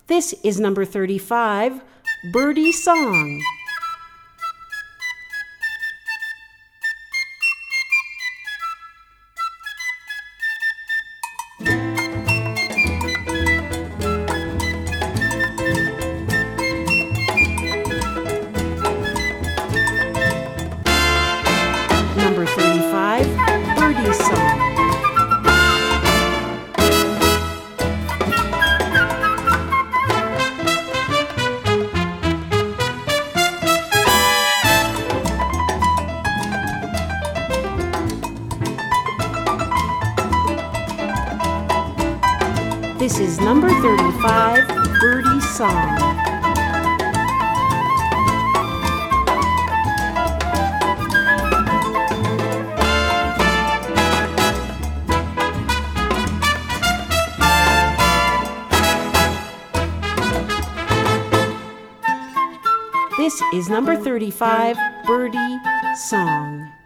This is number 35, Birdie Song. Number 35, Birdie Song. This is number 35, Birdie Song. This is number 35, Birdie Song.